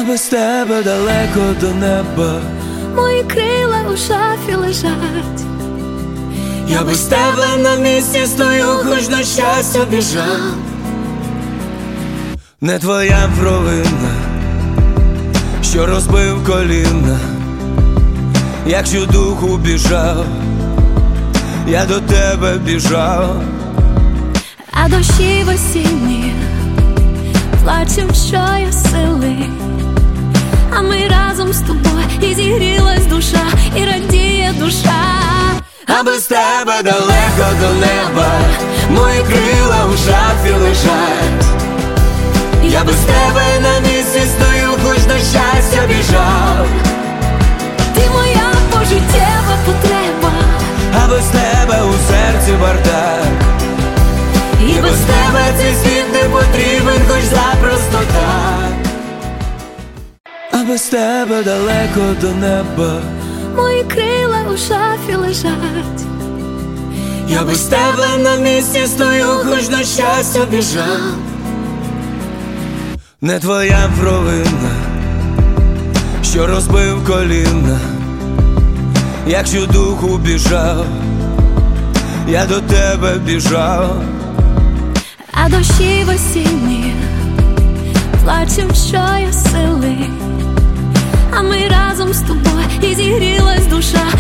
без тебе далеко до неба, мої крила у шафі лежать. я без тебе на місці стою, хоч на щастя біжав. Не твоя провина, що розбив коліна, якщо духу біжав, я до тебе біжав. А дощі в осінні плачем щосили, а ми разом з тобою, і зігрілась душа, і радіє душа. А без тебе далеко до неба, мої крила у шафі лежать. Я без тебе на місці стою, хоч на щастя біжав. Ти моя пожиттєва потреба, А без тебе у серці бардак, і без тебе цей світ не потрібен, хоч запросто так. А без тебе далеко до неба, мої крила у шафі лежать. я без тебе на місці стою, хоч на щастя біжав. Не твоя провина, що розбив коліна, якщо духу біжав, я до тебе біжав. А дощі в осінні плачем щосили, а ми разом з тобою, і зігрілась душа,